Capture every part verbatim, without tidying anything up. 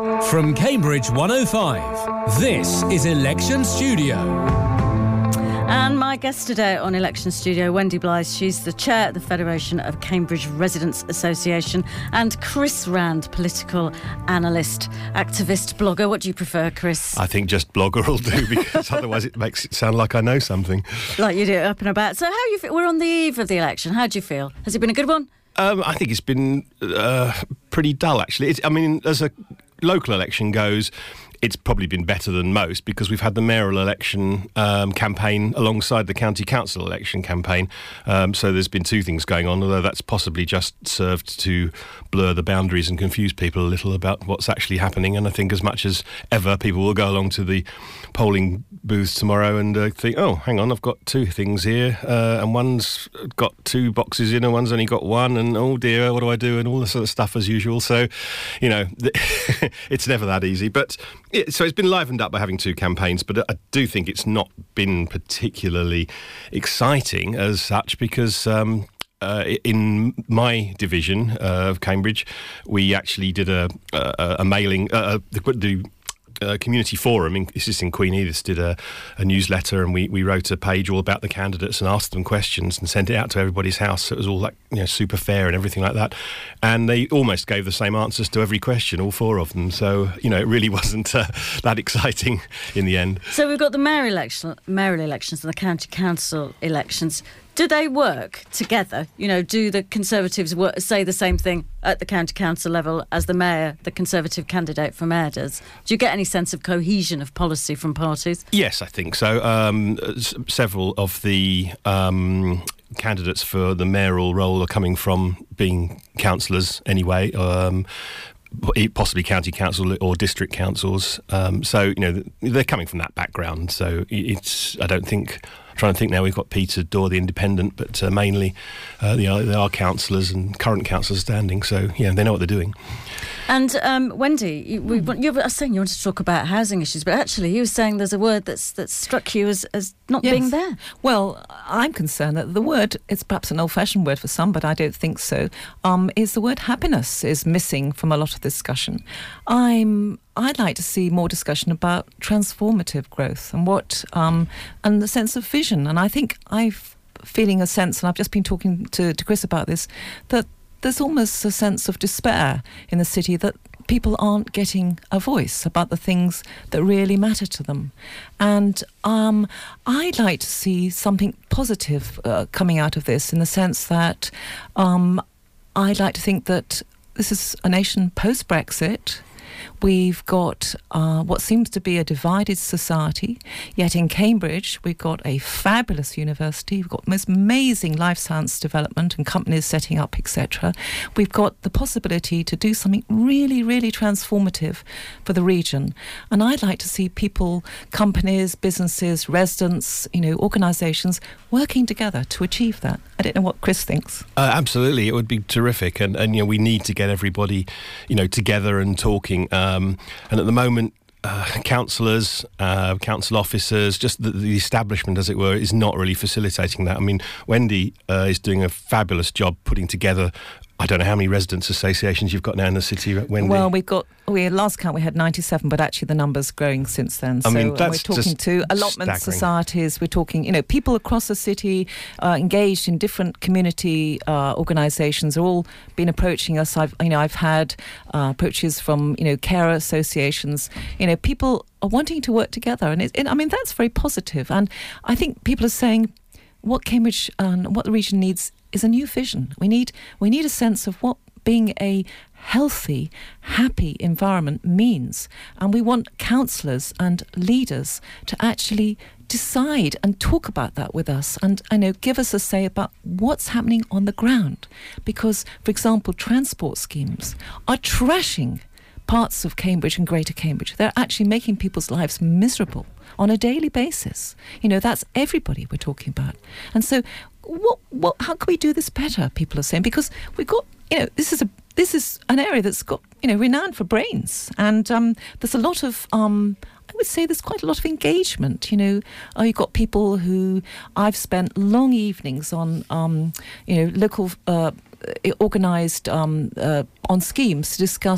From Cambridge one oh five, this is Election Studio. And my guest today on Election Studio, Wendy Blythe. She's the chair of the Federation of Cambridge Residents Association, and Chris Rand, political analyst, activist, blogger. What do you prefer, Chris? I think just blogger will do, because otherwise it makes it sound like I know something. Like you do, up and about. So how you feel? We're on the eve of the election. How do you feel? Has it been a good one? Um, I think it's been uh, pretty dull, actually. It's, I mean, as a local election goes, it's probably been better than most, because we've had the mayoral election um, campaign alongside the county council election campaign. Um, so there's been two things going on, although that's possibly just served to blur the boundaries and confuse people a little about what's actually happening. And I think as much as ever, people will go along to the polling booths tomorrow and uh, think, oh, hang on, I've got two things here, uh, and one's got two boxes in and one's only got one, and oh dear, what do I do? And all this sort of stuff as usual. So, you know, it's never that easy. But yeah, so it's been livened up by having two campaigns, but I do think it's not been particularly exciting as such, because um, uh, in my division uh, of Cambridge, we actually did a, a, a mailing, uh, the, the Uh, community forum, in, this is in Queen Edith, did a, a newsletter, and we, we wrote a page all about the candidates and asked them questions and sent it out to everybody's house. So it was all like, you know, super fair and everything like that. And they almost gave the same answers to every question, all four of them. So, you know, it really wasn't uh, that exciting in the end. So we've got the mayoral election, mayoral elections and the county council elections. Do they work together? You know, do the Conservatives work, say the same thing at the county council level as the mayor, the Conservative candidate for mayor, does? Do you get any sense of cohesion of policy from parties? Yes, I think so. Um, s- several of the um, candidates for the mayoral role are coming from being councillors anyway, um, possibly county council or district councils. Um, so, you know, they're coming from that background. So it's, I don't think... Trying to think now, we've got Peter Dorr, the independent, but uh, mainly uh, you know, there are councillors and current councillors standing, so yeah, they know what they're doing. And um, Wendy, you, we, you were saying you wanted to talk about housing issues, but actually you were saying there's a word that's that's struck you as, as not yes. being there. Well, I'm concerned that the word, it's perhaps an old-fashioned word for some, but I don't think so, um, is the word happiness is missing from a lot of discussion. I'm... I'd like to see more discussion about transformative growth and what um, and the sense of vision. And I think I'm feeling a sense, and I've just been talking to, to Chris about this, that there's almost a sense of despair in the city that people aren't getting a voice about the things that really matter to them. And um, I'd like to see something positive uh, coming out of this, in the sense that um, I'd like to think that this is a nation post-Brexit. We've got uh, what seems to be a divided society, yet in Cambridge we've got a fabulous university, we've got most amazing life science development and companies setting up, et cetera. We've got the possibility to do something really, really transformative for the region. And I'd like to see people, companies, businesses, residents, you know, organisations working together to achieve that. I don't know what Chris thinks. Uh, absolutely, it would be terrific, and, and you know, we need to get everybody, you know, together and talking. Um, and at the moment, uh, councillors, uh, council officers, just the, the establishment, as it were, is not really facilitating that. I mean, Wendy uh, is doing a fabulous job putting together. I don't know how many residents' associations you've got now in the city, Wendy. Well, we've got, we last count we had ninety-seven, but actually the number's growing since then. I so mean, that's we're talking just to allotment staggering. societies, we're talking, you know, people across the city uh, engaged in different community uh, organisations are all been approaching us. I've, you know, I've had uh, approaches from, you know, carer associations. You know, people are wanting to work together, and it, it, I mean, that's very positive. And I think people are saying what Cambridge and um, what the region needs is a new vision. We need we need a sense of what being a healthy, happy environment means. And we want councillors and leaders to actually decide and talk about that with us, and I know give us a say about what's happening on the ground. Because, for example, transport schemes are trashing parts of Cambridge and Greater Cambridge. They're actually making people's lives miserable on a daily basis. You know, that's everybody we're talking about. And so what what how can we do this better, people are saying, because we've got, you know, this is a this is an area that's got, you know, renowned for brains, and um, there's a lot of um, I would say there's quite a lot of engagement. You know, uh, you've got people who I've spent long evenings on, um, you know, local uh, organised um, uh, on schemes to discuss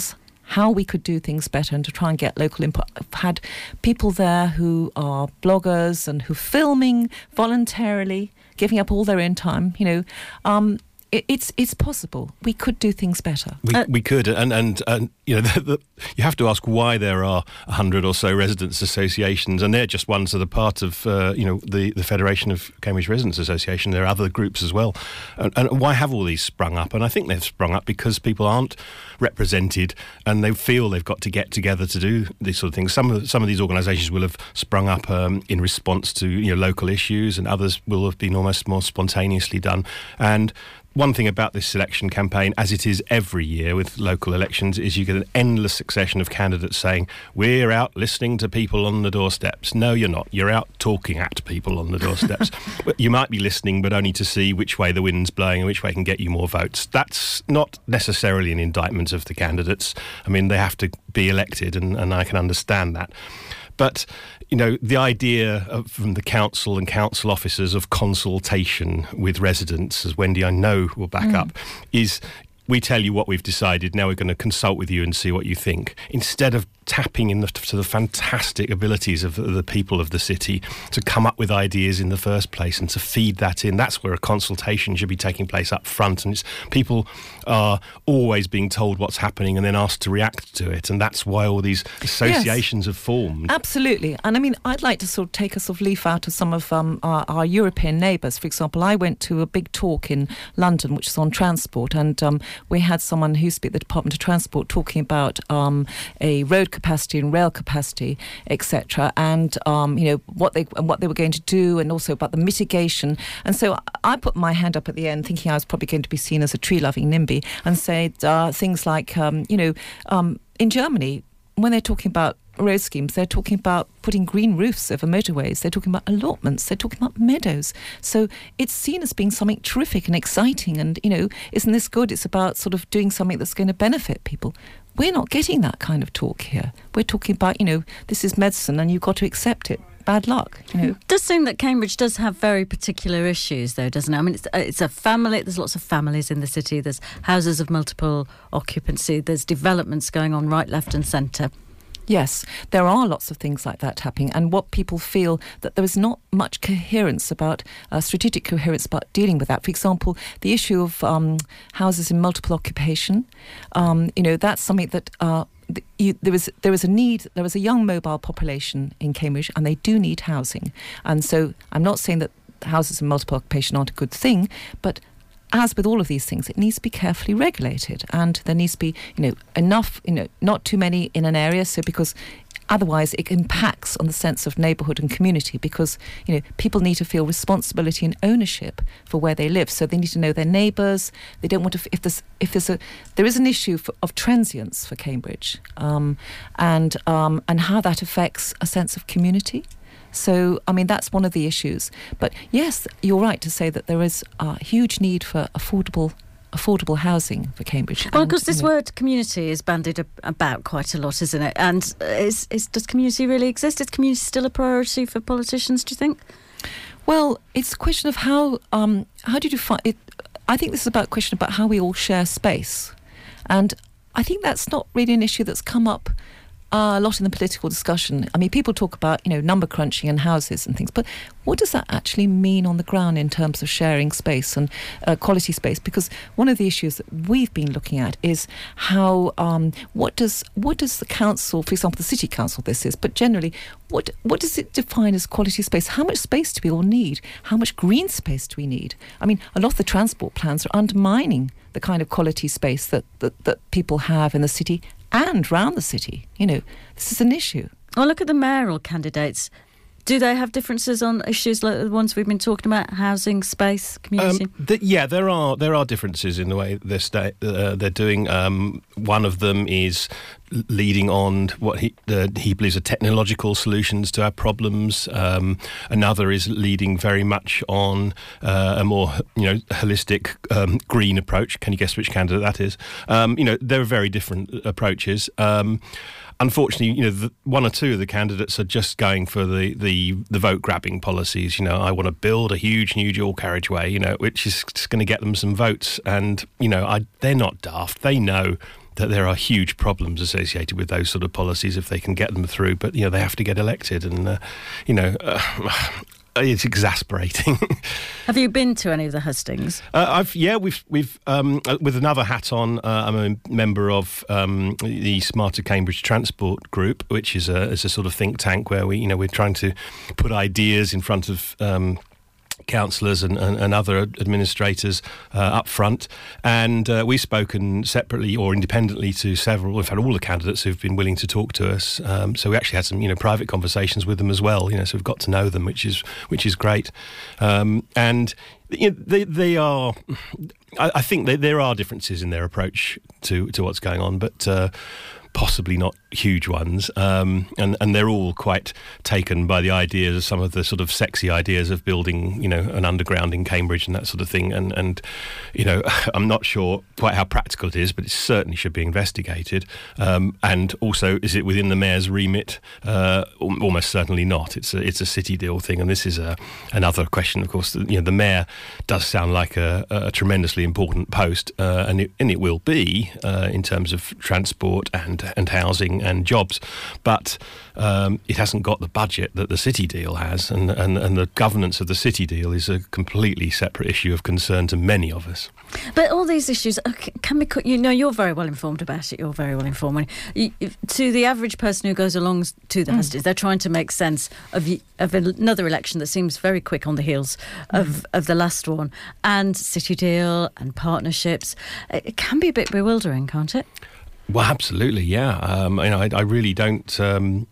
how we could do things better and to try and get local input. I've had people there who are bloggers and who are filming voluntarily, giving up all their own time, you know. Um, it, it's it's possible. We could do things better. We, Uh, we could, and, and, and you know, the, the, you have to ask why there are a hundred or so residents' associations, and they're just ones that are part of, uh, you know, the, the Federation of Cambridge Residents Association. There are other groups as well. And, and why have all these sprung up? And I think they've sprung up because people aren't represented, and they feel they've got to get together to do these sort of things. Some of some of these organisations will have sprung up um, in response to, you know, local issues, and others will have been almost more spontaneously done. And one thing about this election campaign, as it is every year with local elections, is you get an endless succession of candidates saying, we're out listening to people on the doorsteps. No, you're not. You're out talking at people on the doorsteps. But you might be listening, but only to see which way the wind's blowing and which way can get you more votes. That's not necessarily an indictment of the candidates. I mean, they have to be elected, and, and I can understand that. But, you know, the idea of, from the council and council officers of consultation with residents, as Wendy I know will back mm. up, is we tell you what we've decided, now we're going to consult with you and see what you think, instead of tapping in the, to the fantastic abilities of the, the people of the city to come up with ideas in the first place and to feed that in. That's where a consultation should be taking place up front, and it's, people are always being told what's happening and then asked to react to it, and that's why all these associations yes, have formed. Absolutely. And I mean, I'd like to sort of take a sort of leaf out of some of um, our, our European neighbours. For example, I went to a big talk in London which is on transport, and um, we had someone who speak the Department of Transport talking about um, a road capacity and rail capacity, et cetera, and um, you know what they and what they were going to do, and also about the mitigation. And so I put my hand up at the end, thinking I was probably going to be seen as a tree-loving NIMBY, and said uh, things like, um, you know, um, in Germany, when they're talking about road schemes, they're talking about putting green roofs over motorways, they're talking about allotments, they're talking about meadows. So it's seen as being something terrific and exciting, and, you know, isn't this good? It's about sort of doing something that's going to benefit people. We're not getting that kind of talk here. We're talking about, you know, this is medicine and you've got to accept it. Bad luck, you know. It does seem that Cambridge does have very particular issues, though, doesn't it? I mean, it's, it's a family, there's lots of families in the city, there's houses of multiple occupancy, there's developments going on right, left and centre. Yes, there are lots of things like that happening, and what people feel that there is not much coherence about, uh, strategic coherence about dealing with that. For example, the issue of um, houses in multiple occupation, um, you know, that's something that uh, You, there is there is a need. There is a young mobile population in Cambridge, and they do need housing. And so, I'm not saying that houses in multiple occupation aren't a good thing, but as with all of these things, it needs to be carefully regulated, and there needs to be, you know, enough, you know, not too many in an area. So because otherwise it impacts on the sense of neighbourhood and community, because, you know, people need to feel responsibility and ownership for where they live. So they need to know their neighbours. They don't want to, if there's, if there's a, there is an issue for, of transience for Cambridge, um, and um, and how that affects a sense of community. So, I mean, that's one of the issues. But yes, you're right to say that there is a huge need for affordable affordable housing for Cambridge. Well, because this you know, word community is bandied ab- about quite a lot, isn't it? And is, is, does community really exist? Is community still a priority for politicians, do you think? Well, it's a question of how, um, how do you define it? I think this is about a question about how we all share space. And I think that's not really an issue that's come up Uh, a lot in the political discussion. I mean, people talk about, you know, number crunching and houses and things, but what does that actually mean on the ground in terms of sharing space and uh, quality space? Because one of the issues that we've been looking at is how, um, what does what does the council, for example, the city council, this is, but generally, what what does it define as quality space? How much space do we all need? How much green space do we need? I mean, a lot of the transport plans are undermining the kind of quality space that, that, that people have in the city and round the city. You know, this is an issue. Well, look at the mayoral candidates. Do they have differences on issues like the ones we've been talking about, housing, space, community? Um, th- yeah, there are there are differences in the way they're sta- uh, they're doing. Um, one of them is leading on what he uh, he believes are technological solutions to our problems. Um, another is leading very much on uh, a more, you know, holistic um, green approach. Can you guess which candidate that is? Um, you know, there are very different approaches. Um, Unfortunately, you know, the, one or two of the candidates are just going for the, the, the vote-grabbing policies. You know, I want to build a huge new dual carriageway, you know, which is just going to get them some votes. And, you know, I, they're not daft. They know that there are huge problems associated with those sort of policies if they can get them through. But you know, they have to get elected, and uh, you know. Uh, It's exasperating. Have you been to any of the hustings? Uh, I've yeah, we've we've um, with another hat on. Uh, I'm a member of um, the Smarter Cambridge Transport Group, which is a is a sort of think tank where we you know we're trying to put ideas in front of Um, councillors and, and, and other administrators uh, up front, and uh, we've spoken separately or independently to several, we've had all the candidates who've been willing to talk to us, um, so we actually had some you know private conversations with them as well, you know, so we've got to know them, which is which is great. Um, and you know, they, they are I, I think that there are differences in their approach to, to what's going on, but uh, possibly not huge ones, um, and and they're all quite taken by the ideas, some of the sort of sexy ideas of building, you know, an underground in Cambridge and that sort of thing. And and you know, I'm not sure quite how practical it is, but it certainly should be investigated. Um, and also, is it within the mayor's remit? Uh, almost certainly not. It's a it's a city deal thing, and this is a another question. Of course, you know, the mayor does sound like a, a tremendously important post, uh, and it and it will be uh, in terms of transport and and housing and jobs, but um, it hasn't got the budget that the city deal has, and, and, and the governance of the city deal is a completely separate issue of concern to many of us. But all these issues can be, you know, you're very well informed about it, you're very well informed. You, to the average person who goes along to the mm. hustings, they're trying to make sense of, of another election that seems very quick on the heels of, mm. of the last one, and city deal and partnerships. It can be a bit bewildering, can't it? Well, absolutely, yeah. Um, you know, I, I really don't um,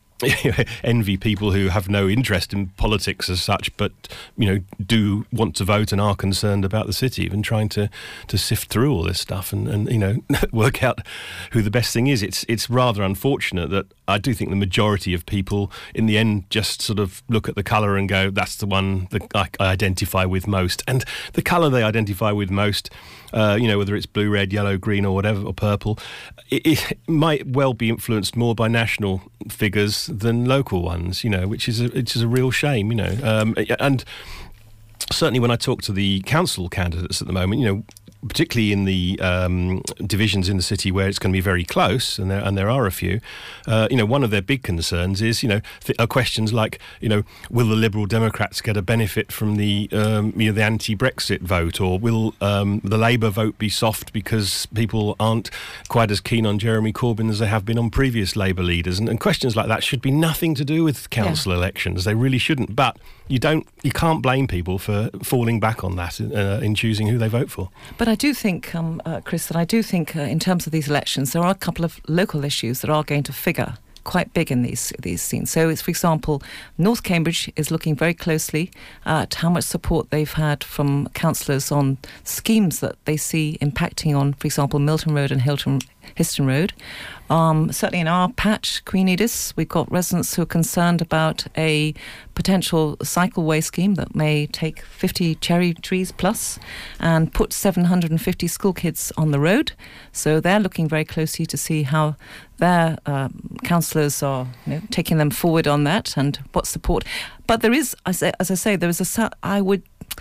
envy people who have no interest in politics as such, but you know, do want to vote and are concerned about the city. Even trying to, to sift through all this stuff and, and you know work out who the best thing is. It's it's rather unfortunate that I do think the majority of people in the end just sort of look at the colour and go, that's the one that I, I identify with most. And the colour they identify with most, uh, you know, whether it's blue, red, yellow, green or whatever, or purple, it, it might well be influenced more by national figures than local ones, you know, which is a, which is a real shame, you know. Um, and certainly when I talk to the council candidates at the moment, you know, particularly in the um, divisions in the city where it's going to be very close, and there and there are a few, uh, you know, one of their big concerns is, you know, th- are questions like, you know, will the Liberal Democrats get a benefit from the, um, you know, the anti-Brexit vote, or will um, the Labour vote be soft because people aren't quite as keen on Jeremy Corbyn as they have been on previous Labour leaders, and, and questions like that should be nothing to do with council yeah. elections. They really shouldn't, but you don't, you can't blame people for falling back on that uh, in choosing who they vote for. But I do think, um, uh, Chris, that I do think uh, in terms of these elections, there are a couple of local issues that are going to figure quite big in these these scenes. So, it's, for example, North Cambridge is looking very closely at how much support they've had from councillors on schemes that they see impacting on, for example, Milton Road and Hilton, Histon Road. Um, certainly in our patch, Queen Edith, we've got residents who are concerned about a potential cycleway scheme that may take fifty cherry trees plus and put seven hundred fifty school kids on the road. So they're looking very closely to see how their um, councillors are, you know, taking them forward on that and what support. But there is, as I, as I say, there is a, I would,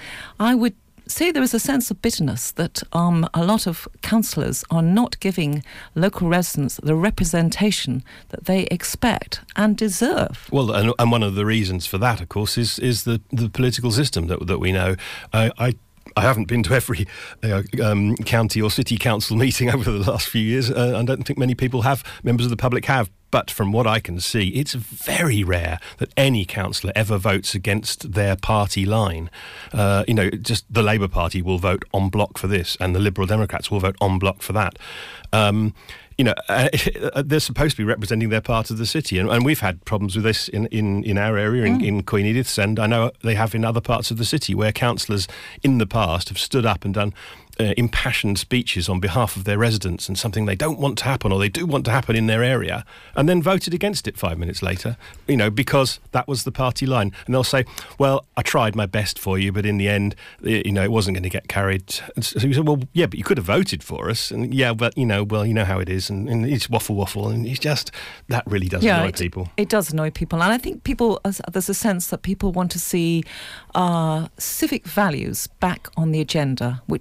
I would say there is a sense of bitterness that um, a lot of councillors are not giving local residents the representation that they expect and deserve. Well, and, and one of the reasons for that, of course, is is the, the political system that that we know. I, I I haven't been to every uh, um, county or city council meeting over the last few years. Uh, I don't think many people have, members of the public have. But from what I can see, it's very rare that any councillor ever votes against their party line. Uh, you know, just the Labour Party will vote en bloc for this, and the Liberal Democrats will vote en bloc for that. Um, you know, uh, they're supposed to be representing their part of the city. And, and we've had problems with this in, in, in our area, in, mm. in Queen Edith's, and I know they have in other parts of the city where councillors in the past have stood up and done Uh, impassioned speeches on behalf of their residents and something they don't want to happen or they do want to happen in their area, and then voted against it five minutes later, you know, because that was the party line. And they'll say, well, I tried my best for you, but in the end, you know, it wasn't going to get carried. And so you say, well, yeah, but you could have voted for us. And yeah, but, you know, well, you know how it is. And, and it's waffle waffle. And it's just, that really does yeah, annoy it, people. It does annoy people. And I think people, there's a sense that people want to see uh, civic values back on the agenda, which is about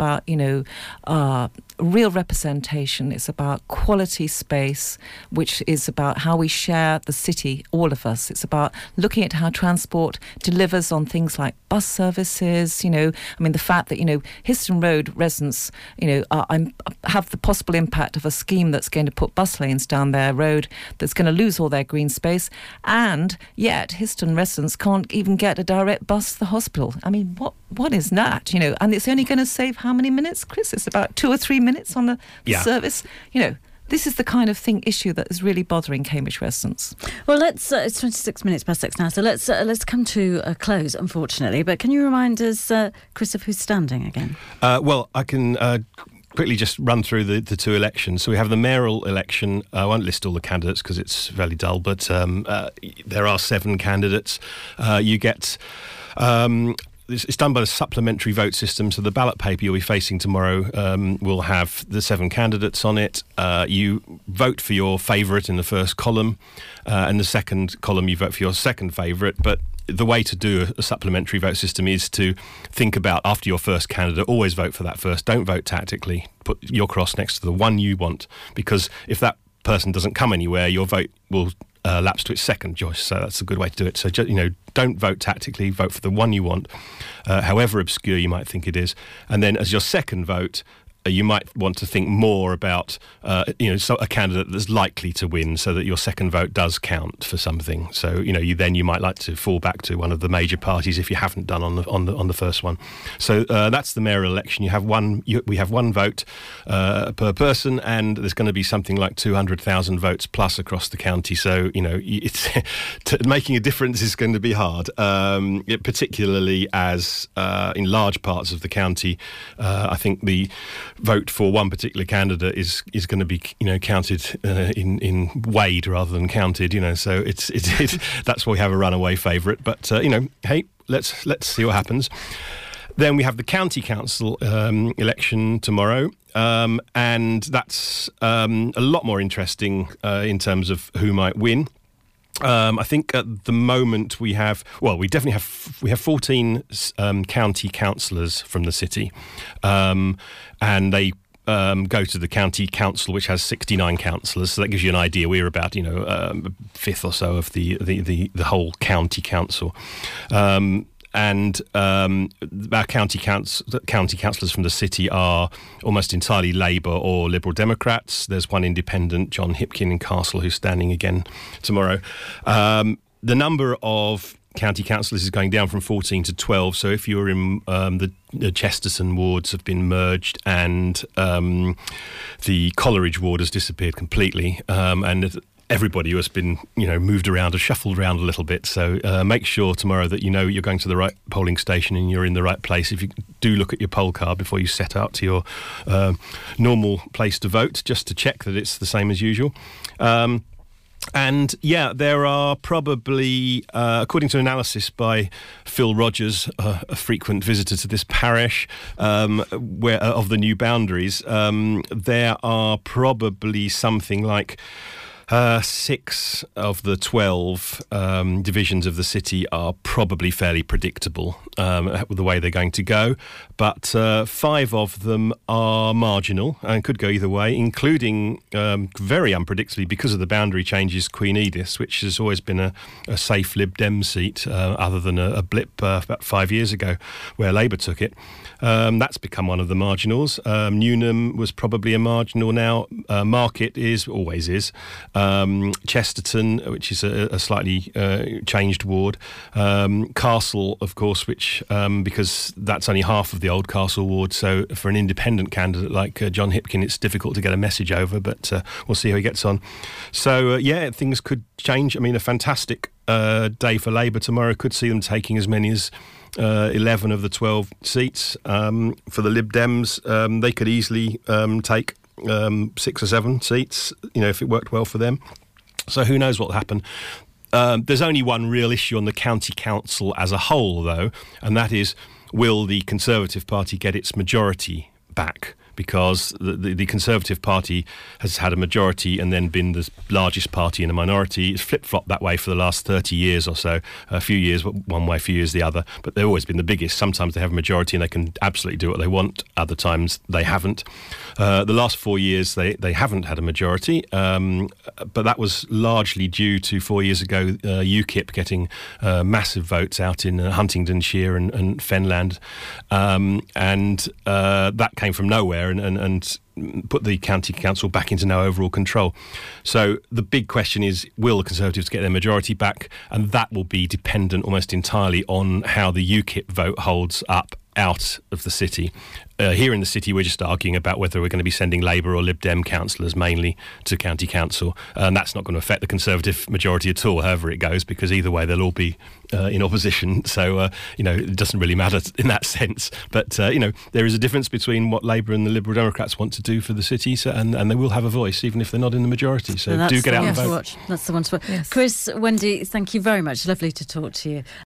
about, you know, uh, real representation. It's about quality space, which is about how we share the city, all of us. It's about looking at how transport delivers on things like bus services. You know, I mean, the fact that, you know, Histon Road residents, you know, are, I'm, have the possible impact of a scheme that's going to put bus lanes down their road, that's going to lose all their green space, and yet Histon residents can't even get a direct bus to the hospital. I mean, what what is that? You know, and it's only going to save how many minutes, Chris? It's about two or three minutes on the, the yeah. service. You know, this is the kind of thing issue that is really bothering Cambridge residents. Well, let's. Uh, it's twenty-six minutes past six now, so let's uh, let's come to a close, unfortunately. But can you remind us, uh, Chris, of who's standing again? Uh, well, I can. Uh, quickly just run through the, the two elections. So we have the mayoral election. I won't list all the candidates because it's fairly dull, but um, uh, there are seven candidates. Uh, you get... Um, It's done by the supplementary vote system, so the ballot paper you'll be facing tomorrow um, will have the seven candidates on it. Uh, you vote for your favourite in the first column, uh, and the second column you vote for your second favourite. But the way to do a, a supplementary vote system is to think about, after your first candidate, always vote for that first. Don't vote tactically. Put your cross next to the one you want, because if that person doesn't come anywhere, your vote will Uh, lapse to its second choice. So that's a good way to do it. So, you know, don't vote tactically, vote for the one you want, uh, however obscure you might think it is. And then as your second vote, uh, you might want to think more about, uh, you know, so a candidate that's likely to win, so that your second vote does count for something. So, you know, you then you might like to fall back to one of the major parties if you haven't done on the on the on the first one. So uh, that's the mayoral election. You have one. You, we have one vote uh, per person, and there's going to be something like two hundred thousand votes plus across the county. So, you know, it's t- making a difference is going to be hard, um, it, particularly as uh, in large parts of the county, uh, I think the vote for one particular candidate is is going to be, you know, counted uh, in in weighed rather than counted. You know, so it's it's, it's that's why we have a runaway favourite. But uh, you know, hey, let's let's see what happens. Then we have the county council um, election tomorrow, um, and that's um, a lot more interesting uh, in terms of who might win. Um, I think at the moment we have, well, we definitely have, we have fourteen um, county councillors from the city, um, and they um, go to the county council, which has sixty-nine councillors. So that gives you an idea. We're about, you know, um, a fifth or so of the the the, the whole county council. Um, And um, our county council, county councillors from the city are almost entirely Labour or Liberal Democrats. There's one independent, John Hipkin in Castle, who's standing again tomorrow. Um, the number of county councillors is going down from fourteen to twelve. So if you're in um, the, the Chesterton wards have been merged, and um, the Coleridge ward has disappeared completely, um, and everybody who has been, you know, moved around or shuffled around a little bit. So uh, make sure tomorrow that you know you're going to the right polling station and you're in the right place. If you do look at your poll card before you set out to your uh, normal place to vote, just to check that it's the same as usual. Um, And yeah, there are probably, uh, according to analysis by Phil Rogers, uh, a frequent visitor to this parish, um, where uh, of the new boundaries, um, there are probably something like Uh, six of the twelve um, divisions of the city are probably fairly predictable um, with the way they're going to go, but uh, five of them are marginal and could go either way, including um, very unpredictably, because of the boundary changes, Queen Edith's, which has always been a, a safe Lib Dem seat, uh, other than a, a blip uh, about five years ago where Labour took it. Um, that's become one of the marginals. Um, Newnham was probably a marginal now. Uh, Market is, always is. Um, Chesterton, which is a, a slightly uh, changed ward. Um, Castle, of course, which, um, because that's only half of the old Castle ward, so for an independent candidate like uh, John Hipkin, it's difficult to get a message over, but uh, we'll see how he gets on. So, uh, yeah, things could change. I mean, a fantastic uh, day for Labour tomorrow. Could see them taking as many as Uh, eleven of the twelve seats. Um, for the Lib Dems, um, they could easily um, take um, six or seven seats, you know, if it worked well for them. So who knows what will happen. Um, there's only one real issue on the county council as a whole, though, and that is, will the Conservative Party get its majority back? because the, the, the Conservative Party has had a majority and then been the largest party in a minority. It's flip-flopped that way for the last thirty years or so. A few years one way, a few years the other. But they've always been the biggest. Sometimes they have a majority and they can absolutely do what they want. Other times they haven't. Uh, the last four years they, they haven't had a majority, um, but that was largely due to four years ago uh, UKIP getting uh, massive votes out in uh, Huntingdonshire and, and Fenland, um, and uh, that came from nowhere and, and, and put the county council back into no overall control. So the big question is, will the Conservatives get their majority back? And that will be dependent almost entirely on how the UKIP vote holds up out of the city. Uh, here in the city, we're just arguing about whether we're going to be sending Labour or Lib Dem councillors mainly to county council, and that's not going to affect the Conservative majority at all, however it goes, because either way they'll all be uh, in opposition. So, uh, you know, it doesn't really matter in that sense. But, uh, you know, there is a difference between what Labour and the Liberal Democrats want to do for the city, so, and, and they will have a voice, even if they're not in the majority. So do get out and vote. That's the one to watch. That's the one to watch. Yes. Chris, Wendy, thank you very much. Lovely to talk to you.